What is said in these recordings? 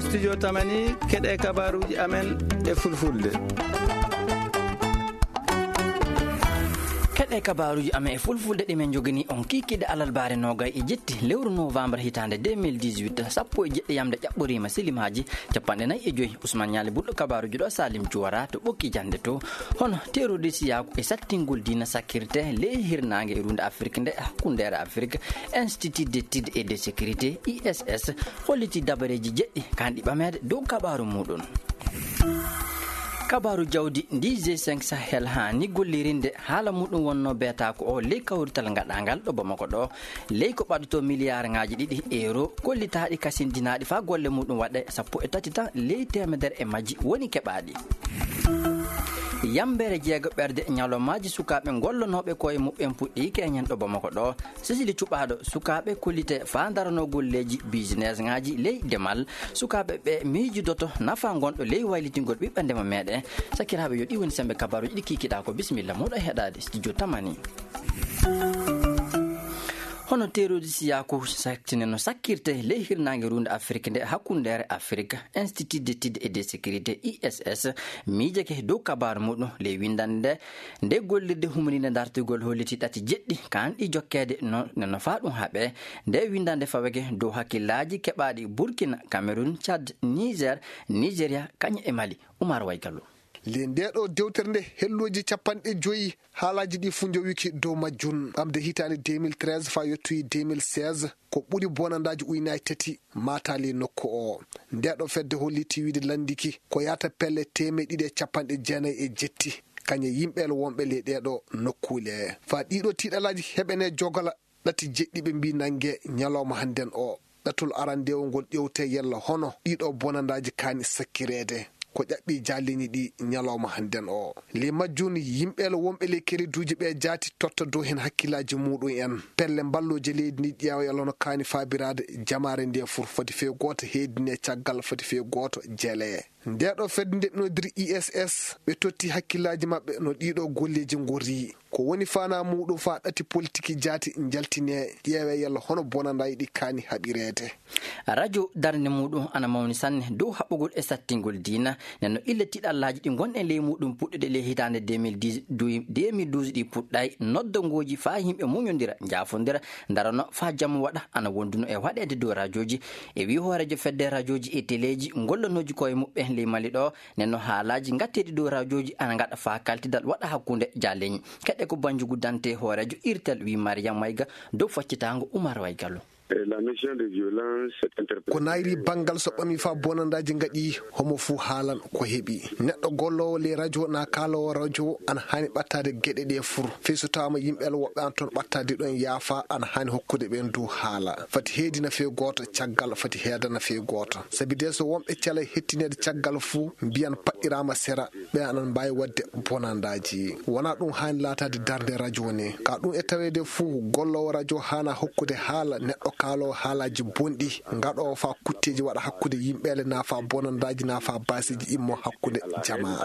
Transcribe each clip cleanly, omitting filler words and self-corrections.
studio tamani keɗe kabaruji amen e fulfulde. keɗe kabaruji amen e fulfulde ɗimen jogani on kikide alalbare nogay e jetti lewru novembre hitande 2018 sappo e jeɗɗi yamde ƴaɓɓorima silimaji 45 Ousmane Ñali ɓurɗo kabaruji ɗo Salim Juwara to ɓokki jande to hono terude siyaku e sattingol dina sakkirte ley hirnage e runde Afrique nde hakkundere Afrique Institut d'études et de sécurité ISS holliti dabareji jeɗɗi kanɗi ɓamede dow kabaru muɗum. kabaru jawdi ndi G5 Sahel ha ni gollirinde haala muɗum wonno beetako o ley kawrital gaɗagal ɗo Bamako ɗo ley ko ɓaɗoto milliard ngaji ɗiɗi euro kollitaɗi kasindinaɗi fa golle muɗum waɗe 13 tan ley temedere e majji woni keɓaɗi. yambere jeego ɓerde ñalomaji sukaɓe gollonoɓe koye muɓɓen puɗɗi keñen ɗo Bamako ɗo sisili cuɓaɗo sukaɓe kollite fa darano golleji business ngaji ley demal sukaɓe ɓe miijidoto nafa gonɗo ley waylitingol ɓiɓɓe ndema meɗen sakiraɓe yo ɗi woni sembe kabaruji ɗi kikiɗa ko bisimilla muɗo heɗade studio tamani. hono terude siyaku saktineno sakkirte ley hirnage runde Afrique nde hakkundere Afrique Institut d'études et de sécurité ISS miijake dow kabaru muɗum ley windande nde gollirde humnide dartigol holliti ɗati jeɗɗi kanɗi jokkede no fa ɗum haaɓe nde windande fawege dow hakkillaji keɓaɗi Burkina Cameroun Tchad Niger Nigeria kaña e Mali. Oumar Waygallo. le ndeɗo dewtere nde helloji 50 haalaji ɗi fu jowiki dow majjun ɓamde hitande 2013 fa yettoyi 2016 ko ɓuri bonandaji ujunnaje 3 matali nokku o. ndeɗo fedde holliti wiide landiki ko yata pelle 297 kañe yimɓele wonɓe le ɗeɗo nokkule fa ɗiɗo tiɗalaji heɓene jogala ɗati jeɗɗi ɓe mbi nangue ñalawma hannden o ɗatul arandewol ngol ƴewte yella hono ɗiɗo bonandaji kani sakkirede ko ƴaɓɓi jallini ɗi ñalawma hannden o. le majjuni yimɓele wonɓe le keriduji ɓe jaati totta dow hen hakkillaji muɗum en pelle balloje leydi ndi ƴeewa yalono kaani fabirade jamare nde fur foti fe goto heedine caggal foti fe goto jeele ndeɗo fedde nde nodiri ISS ɓe totti hakkillaji mabɓe no ɗiɗo golleji gori ko woni fana muɗum fa ɗati politique jaati jaltine ƴeewe yalla hono bonandayi ɗi kaani haɓirede. radio darde muɗum ana mawni sanne dow haɓɓugol e sattingol dina nenno ille tiɗallaji ɗi gonɗen ley muɗum puɗɗude ley hitande 2012 ɗi puɗɗay noddangoji fa yimɓe muñodira jafodira darano fa jamma waɗa ana wonduno e waɗede dow radioji e wi hoorejo fedde radioji e téléji gollonoji koye muɓɓe ley Mali ɗo nenno haalaji gatteɗi dow radioji ana gaɗa fa kaltidal waɗa hakkude jaleñi keɗe ko banjugu dante hoorejo irtel wi Mariam Mayga dow faccitango Oumar Waygallo. La notion de violence ko nayri bangal so ɓami fa bonandaji gaɗi homo fuu haalan ko heeɓi neɗɗo gollowo le radio na kalowo radio ana hani ɓattade gueɗe ɗe fur fey so tawama yimɓele woɓɓe an toon ɓattade ɗon yaafa ana hani hokkude ɓen dow haala fati heedina fe goto caggal fati heedana fe goto saabi de so wonɓe cala hettinede caggal fuu mbiyan paɗɗirama sera ɓe anan mbawi wadde bonandaji wona ɗum hani latade darde radio ne ka ɗum e tawede fuu gollowo radio hana hokkude haala neɗɗo kaalo haalaji bonɗi ngaɗo fa kutteji waɗa hakkude yimɓele nafa bonandaji nafa basiji immo hakkude jama.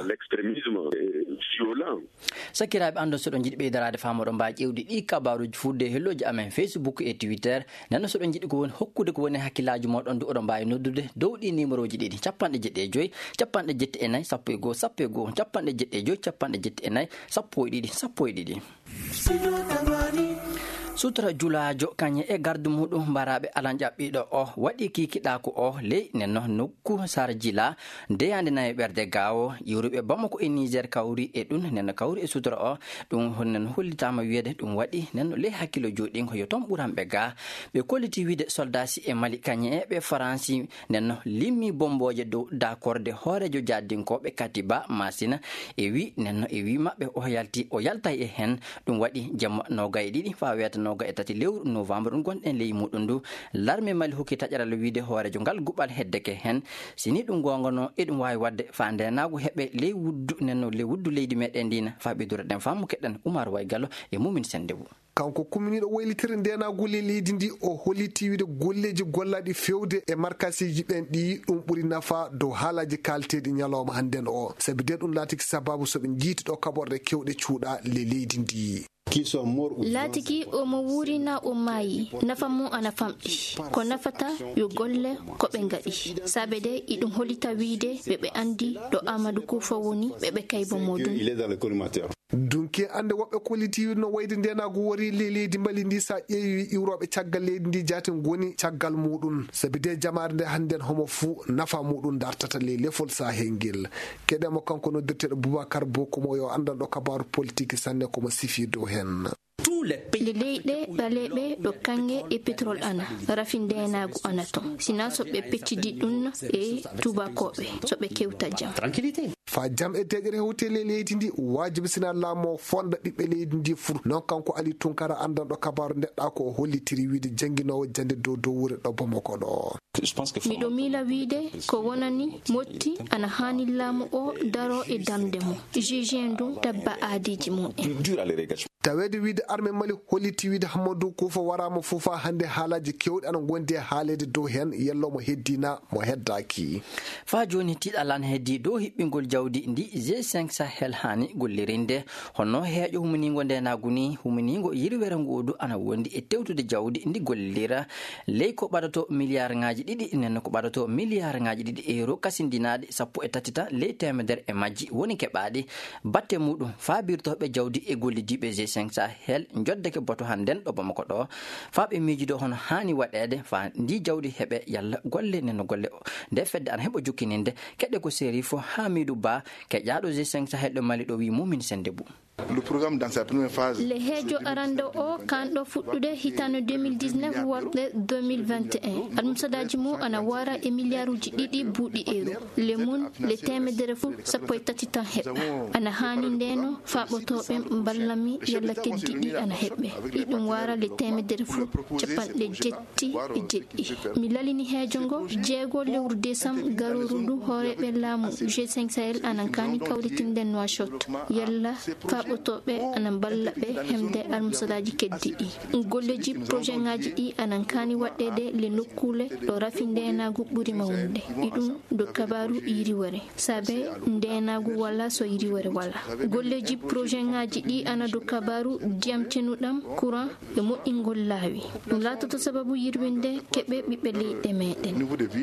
sakiraɓe ando soɗo jiiɗi ɓeydarade famoɗo mba ƴewdi ɗi kabaruji fudde helloji amen Facebook e Twitter nenno soɗo jiiɗi ko woni hokkude ko woni hakkillaji moɗon du oɗon mbawi noddude dow ɗi numéro ji ɗiɗi 75 74 11 11 75 74 11 12 sutra julajo kanye e gardu muɗum mbaraɓe alan ƴaɓɓiɗo o waɗi kikiɗako o ley nenno nokku sarjila ndeyande nayi ɓerde gawo yuruɓe Bamako e Niger kawri e ɗum nenno kawri e sutra o ɗum honnen hollitama wiyede ɗum waɗi nenno ley hakkilo joɗin ko yo toon ɓuranɓe ga ɓe kolliti wiide soldasi e Mali kanye e ɓe Faransi nenno limmi bomboje dow dakorde hoorejo jaddinkoɓe Katiba Masina e wi nenno e wi mabɓe o yaltay e hen ɗum waɗi jamma nogaye ɗiɗi fa wiyata noga e tati lewru novembre ɗum gonɗen ley muɗum ndu l'armée Mali hokki taƴaral wiide hoorejo ngal guɓal heddeke hen sini ɗum gongono e ɗum wawi wadde fa ndenago heɓe ley wuddu nenno ley wuddu leydi meɗen ndina fa ɓidura ɗen fammu keɗɗen Oumar Waygallo e Mumin Sendebo. kanko kumminiɗo waylitire ndenagol e leydi ndi o holliti wiide golleji gollaɗi fewde e markasiji ɓen ɗi ɗum ɓuuri nafa dow haalaji kalteɗi ñalawma hannden o sabi de ɗum laatiki sababu soɓe jiiti ɗo kaɓorɗe kewɗe cuuɗa le leydi ndi. laatiki omo wurina o maayi nafa mum ana famɗi ko nafata yo golle ko ɓe ngaɗi sabe de iɗum holita wiide ɓe andi ɗo Amadou Koufa woni ɓe kaybo modum dunke ande woɓɓe koliti no wayde ndenago wori leydi mbali ndi sa ƴeewi iwroɓe caggal leydi ndi jaten goni caggal muɗum sabi de jamare nde handen homo fuu nafa muɗum dartata ley lefol sahengel keɗemo kanko noddirteɗo Boubacar Bokomo yo andanɗo kabaru politique sanne komo sifi dow hen le leyɗe ɓaleɓe ɗo kange e pétrole ana rafindenagu ana ton sina soɓe peccidi ɗum e tubakoɓe soɓe kewta jam fa jam e deƴere hewtele leydi ndi wajibi sina laamo fonda ɓiɓɓe leydi ndi fuu non kanko Ali Tunkara andanɗo kabaru neɗɗa ko o hollitiri wiide jangguinowo jande dow wure ɗo Bamako ɗo miɗo miila wiide ko wonani motti ana hani laamu o daro e damde mum juge ndu tabba aadiji mum en tawede wiide armée Mali holliti wiide Hamadou Koufa warama fuufa hande haalaji kewɗi ana gondi e haalede dow hen yello mo heddina mo heddaki fa joni tiɗalan heddi dow hiɓɓingol jawdi ndi G5 Sahel hani gollirinde honno heeƴo humanigo ndenaguni humanigo yirwere ngodu ana wondi e tewtude jawdi ndi gollira ley ko ɓaɗato milliard ngaji ɗiɗi nen ko ɓaɗato milliard ngaji ɗiɗi euro kasindinaɗe 13 ley temedere e majji woni keɓaɗi batte muɗum fabirtoɓe jawdi e gollidiɓe G5 Sahel joddeke boto handen ɗo Bamako ɗo faaɓe miijido hono hani waɗede fa ndi jawdi heɓe yalla golle neno golle nde fedde ana heɓa jukkininde keɗe ko séri fo Hamidou Ba keƴaɗo G5 Sahel ɗo Mali ɗo wi mumin Sendebou le programme dans sa première phase le heejo arande o kanɗo fuɗɗude hitano 2019 warde 2021 almusadaji mum ana wara e milliarduji ɗiɗi buuɗi euro le mun le temedere fu 13 tan heɓa ana hani ndeno faɓotoɓe ballami yalla keddiɗi ana heɓɓe ɗiɗum wara le temedere fu capanɗe jetti e jeɗɗi mi lalini heejo ngo jeego lewru décembre garoru ndu hooreɓe laamu G5 Sahel anan kani kawritinden Nouakchott yalla faɓotoɓe anan balla ɓe hemde almusadaji keddiɗi golleji projet ngaji ɗi anan kani waɗede le nokkule ɗo rafi ndenagu ɓuuri mawnude ɗiɗum do kabaru yiriwere saabe ndenagu walla so yiriwere walla golleji projet ngaji ɗi ana do kabaru ndiyam tenuɗam courant e moƴƴingol laawi ɗum latoto sababu yirwinde keɓe ɓiɓɓe leyɗe meɗen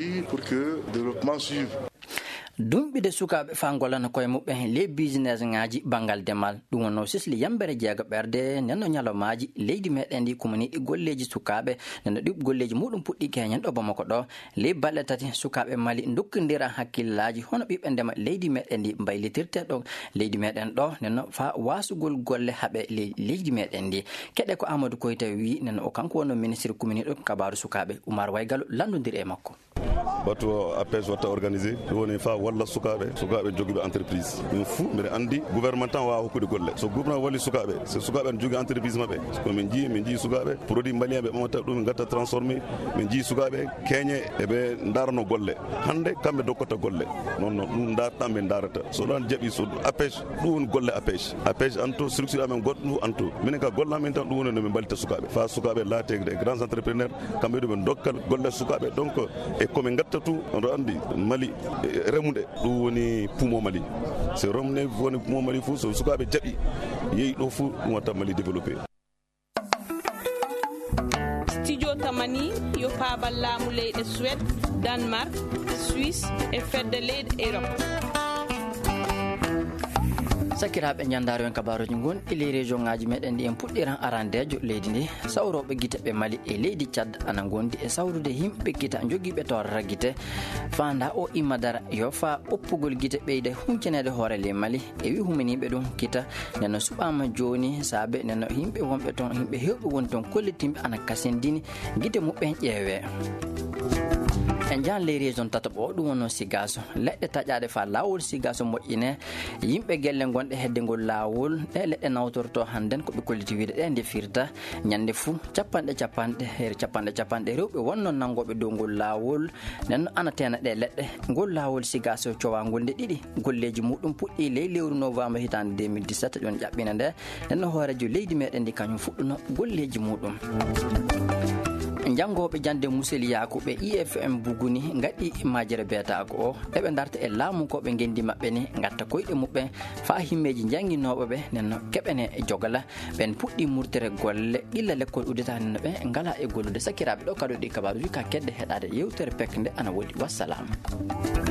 dumɓide sukaɓe fa gollana koye muɓɓe ley business ngaji bangal demal ɗum wonno sisli yambere jeega ɓerde nenno ñalomaji leydi meɗen ndi komani ɗi golleji sukaɓe nenno ɗi golleji muɗum puɗɗi keñen ɗo Bamako ɗo ley balɗe tati sukaɓe Mali dokkidira hakkillaji hono ɓiɓɓe ndema leydi meɗen ndi mbaylitirte ɗo leydi meɗen ɗo nenno fa wasugol golle haaɓe leydi meɗen ndi keɗe ko Amadou Koyta wi nenno o kanko wonno ministre commune ɗo kabaru sukaɓe Oumar Waygalo landodiri e makko bato APS watta organisé woni fa walla sukaɓe jogiɓe entreprise min fou mbiɗa andi gouvernement tan wawa hokkude golle so gouvernement walli sukaɓe so sukaɓe ne jogui entreprise mabɓe ko min jii sukaɓe produit malien ɓe ɓamata ɗum gatta transformé min jii sukaɓe keeñe eɓe darano golle hande kamɓe dokkata golle non ɗum dartan ɓe darata so ɗon jaaɓi so APS ɗum woni golle APS anto structure amen goɗɗo anto minen ka golle amen tan ɗum woni nomin ballita sukaɓe fa sukaɓe laate des grands entrepreneurs kamɓe ɗumen dokkal golle sukaɓe donc e komin gatta tu oɗo andi Mali remude ɗum woni pumo Mali so remne woni pumo Mali fou so sukaɓe jaaɓi yeeyi ɗo fou ɗum watta Mali développé studio tamani yo paabal laamu leyɗe Suède Danemark Suisse e fedde leyɗe Europe sakiraɓe ñandaro en kabaruji gonɗi ley région ngaji meɗen ɗi en puɗɗiran arandejo leydi ndi sawroɓe guite ɓe Mali e leydi Tchad ana gondi e sawrude himɓe guita joguiɓe torata guite fanda o immadara yo fa oppugol guite ɓeyde huncanede hoore ley Mali e wi humaniɓe ɗum kita neno suɓama joni saabe neno yimɓe wonɓe toon yimɓe hewɓe woni toon kollitimɓe ana kasindini guite muɓɓen ƴeewe en jan ley région tataɓo o ɗum wonno Sigaso leɗɗe taƴaɗe fa lawol Sigaso moƴƴine yimɓe gelle gonɗe hedde ngol lawol ɗe leɗɗe nawtorto hannden koɓe kolliti wiide ɗe ndefirta ñande fuu capanɗe rewɓe wonno nangoɓe dow ngol lawol nenno ana tena ɗe leɗɗe ngol lawol Sigaso cowangol nde ɗiɗi golleji muɗum puɗɗi ley lewru novembre hitande 2017 ɗon ƴaɓɓina nde nenno hoorejo leydi meɗen ndi kañum fuɗɗuno golleji muɗum jangoɓe jande Musel Yakuɓe IFM guni ngaɗi majere beta ko o eɓe darta e laamu ko ɓe gendi maɓɓe ni gatta koyɗe muɓɓe fa himmeji janguinoɓe ɓe nenno keɓene jogala ɓen puɗɗi murtere golle illa lekkol uddeta nenno ɓe ngala e gollude sakiraɓe ɗo kaɗo ɗi kabaruji ka kedde heɗade yewtere pekde ana woɗi wassalam.